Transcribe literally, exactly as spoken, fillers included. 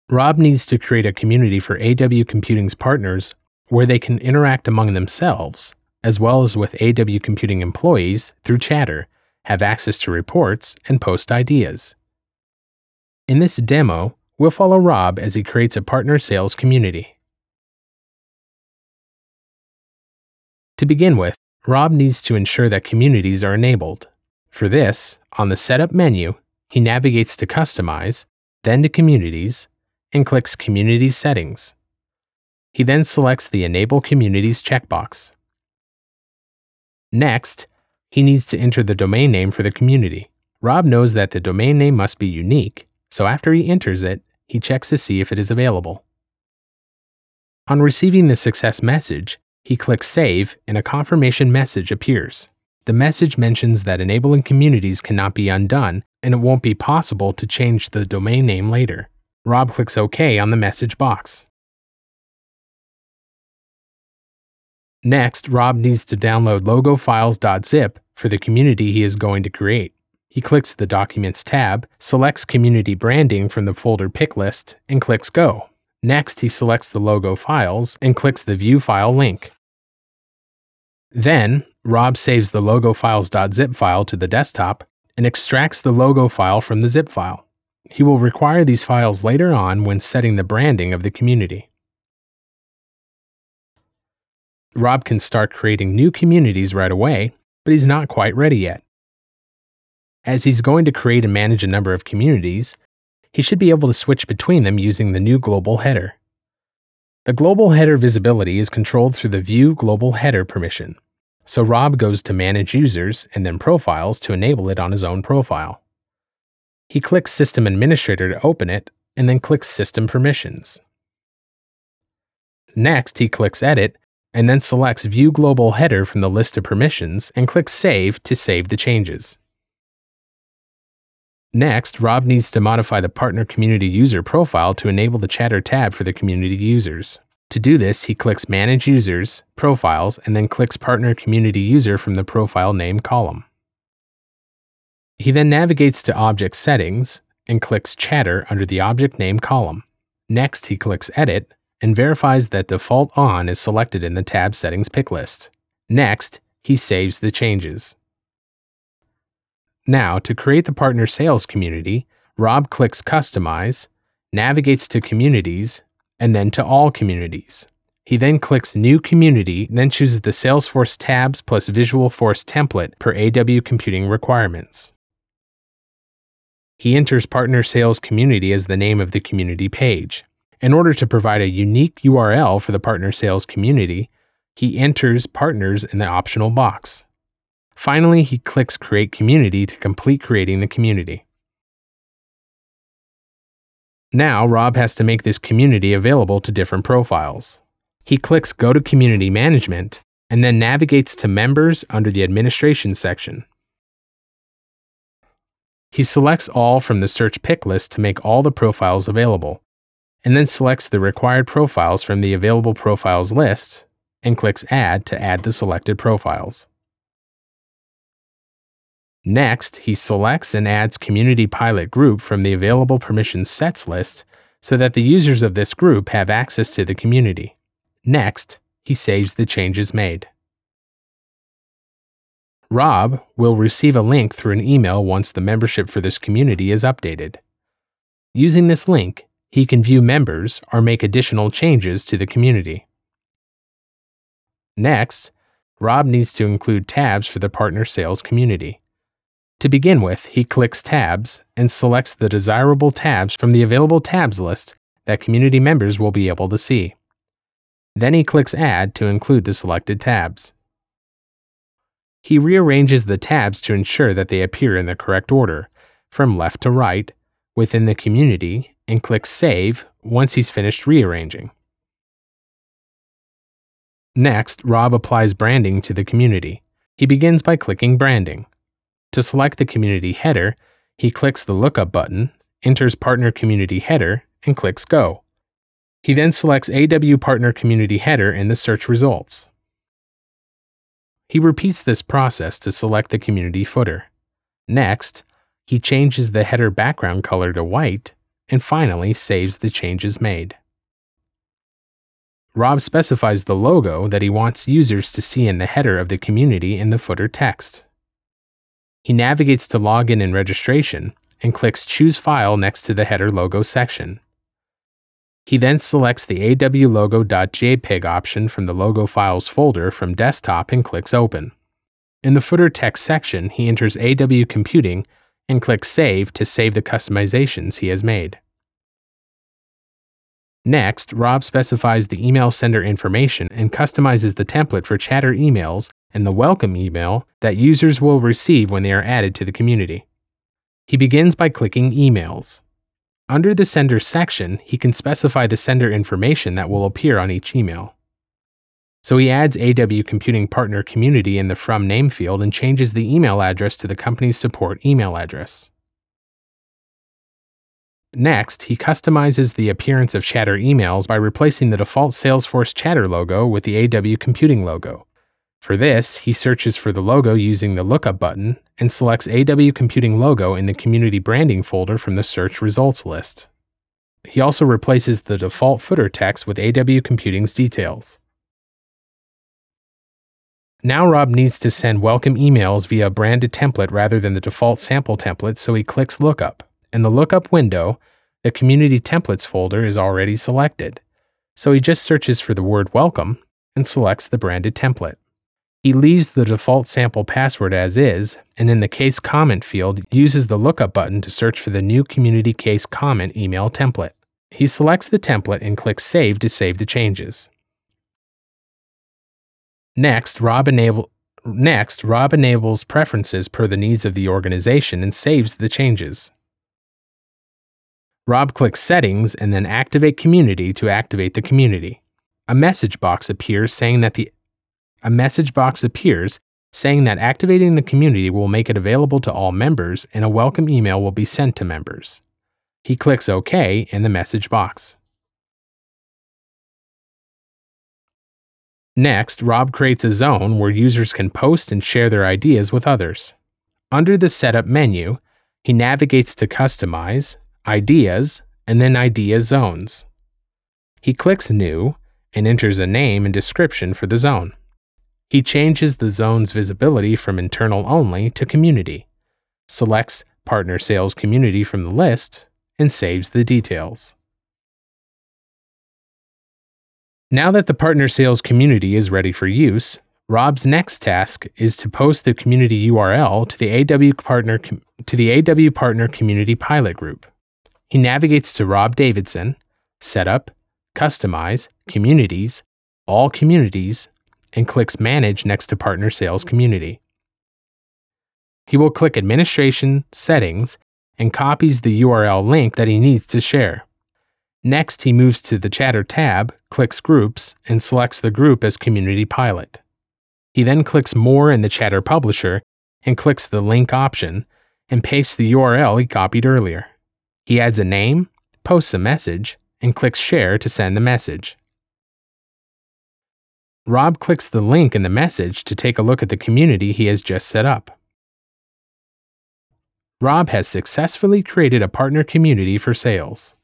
Rob needs to create a community for A W Computing's partners where they can interact among themselves, as well as with A W Computing employees through Chatter, have access to reports, and post ideas. In this demo, we'll follow Rob as he creates a partner sales community. To begin with, Rob needs to ensure that communities are enabled. For this, on the Setup menu, he navigates to Customize, then to Communities, and clicks Community Settings. He then selects the Enable Communities checkbox. Next, he needs to enter the domain name for the community. Rob knows that the domain name must be unique, so after he enters it, he checks to see if it is available. On receiving the success message, he clicks Save and a confirmation message appears. The message mentions that enabling communities cannot be undone and it won't be possible to change the domain name later. Rob clicks OK on the message box. Next, Rob needs to download logofiles.zip for the community he is going to create. He clicks the Documents tab, selects Community Branding from the folder pick list, and clicks Go. Next, he selects the logo files and clicks the View File link. Then, Rob saves the logofiles.zip file to the desktop and extracts the logo file from the zip file. He will require these files later on when setting the branding of the community. Rob can start creating new communities right away, but he's not quite ready yet. As he's going to create and manage a number of communities, he should be able to switch between them using the new global header. The global header visibility is controlled through the View Global Header permission, so Rob goes to Manage Users and then Profiles to enable it on his own profile. He clicks System Administrator to open it, and then clicks System Permissions. Next, he clicks Edit, and then selects View Global Header from the list of permissions and clicks Save to save the changes. Next, Rob needs to modify the Partner Community User profile to enable the Chatter tab for the community users. To do this, he clicks Manage Users, Profiles, and then clicks Partner Community User from the Profile Name column. He then navigates to Object Settings and clicks Chatter under the Object Name column. Next, he clicks Edit and verifies that Default On is selected in the tab Settings pick list. Next, he saves the changes. Now, to create the partner sales community, Rob clicks Customize, navigates to Communities, and then to All Communities. He then clicks New Community, then chooses the Salesforce tabs plus Visualforce template per A W Computing requirements. He enters Partner Sales Community as the name of the community page. In order to provide a unique U R L for the Partner Sales Community, he enters Partners in the optional box. Finally, he clicks Create Community to complete creating the community. Now, Rob has to make this community available to different profiles. He clicks Go to Community Management and then navigates to Members under the Administration section. He selects All from the search pick list to make all the profiles available, and then selects the required profiles from the Available Profiles list and clicks Add to add the selected profiles. Next, he selects and adds Community Pilot Group from the Available Permissions Sets list so that the users of this group have access to the community. Next, he saves the changes made. Rob will receive a link through an email once the membership for this community is updated. Using this link, he can view members or make additional changes to the community. Next, Rob needs to include tabs for the partner sales community. To begin with, he clicks Tabs and selects the desirable tabs from the Available Tabs list that community members will be able to see. Then he clicks Add to include the selected tabs. He rearranges the tabs to ensure that they appear in the correct order, from left to right, within the community, and clicks Save once he's finished rearranging. Next, Rob applies branding to the community. He begins by clicking Branding. To select the community header, he clicks the Lookup button, enters Partner Community Header, and clicks Go. He then selects A W Partner Community Header in the search results. He repeats this process to select the community footer. Next, he changes the header background color to white and finally saves the changes made. Rob specifies the logo that he wants users to see in the header of the community in the footer text. He navigates to Login and Registration and clicks Choose File next to the header logo section. He then selects the A W logo.jpg option from the Logo Files folder from Desktop and clicks Open. In the footer text section, he enters A W Computing and clicks Save to save the customizations he has made. Next, Rob specifies the email sender information and customizes the template for chatter emails and the welcome email that users will receive when they are added to the community. He begins by clicking Emails. Under the Sender section, he can specify the sender information that will appear on each email. So he adds A W Computing Partner Community in the From Name field and changes the email address to the company's support email address. Next, he customizes the appearance of chatter emails by replacing the default Salesforce chatter logo with the A W Computing logo. For this, he searches for the logo using the lookup button and selects A W Computing logo in the Community Branding folder from the search results list. He also replaces the default footer text with A W Computing's details. Now Rob needs to send welcome emails via a branded template rather than the default sample template, so he clicks Lookup. In the Lookup window, the Community Templates folder is already selected, so he just searches for the word Welcome and selects the branded template. He leaves the default sample password as is, and in the Case Comment field, uses the Lookup button to search for the new Community Case Comment email template. He selects the template and clicks Save to save the changes. Next, Rob, enable, next, Rob enables preferences per the needs of the organization and saves the changes. Rob clicks Settings and then Activate Community to activate the community. A message box appears saying that the A message box appears saying that activating the community will make it available to all members and a welcome email will be sent to members. He clicks OK in the message box. Next, Rob creates a zone where users can post and share their ideas with others. Under the Setup menu, he navigates to Customize, Ideas, and then Idea Zones. He clicks New and enters a name and description for the zone. He changes the zone's visibility from internal only to community, selects Partner Sales Community from the list, and saves the details. Now that the Partner Sales Community is ready for use, Rob's next task is to post the community U R L to the A W Partner, to the A W Partner Community Pilot Group. He navigates to Rob Davidson, Setup, Customize, Communities, All Communities, and clicks Manage next to Partner Sales Community. He will click Administration, Settings, and copies the U R L link that he needs to share. Next, he moves to the Chatter tab, clicks Groups, and selects the group as Community Pilot. He then clicks More in the Chatter Publisher and clicks the Link option and pastes the U R L he copied earlier. He adds a name, posts a message, and clicks Share to send the message. Rob clicks the link in the message to take a look at the community he has just set up. Rob has successfully created a partner community for sales.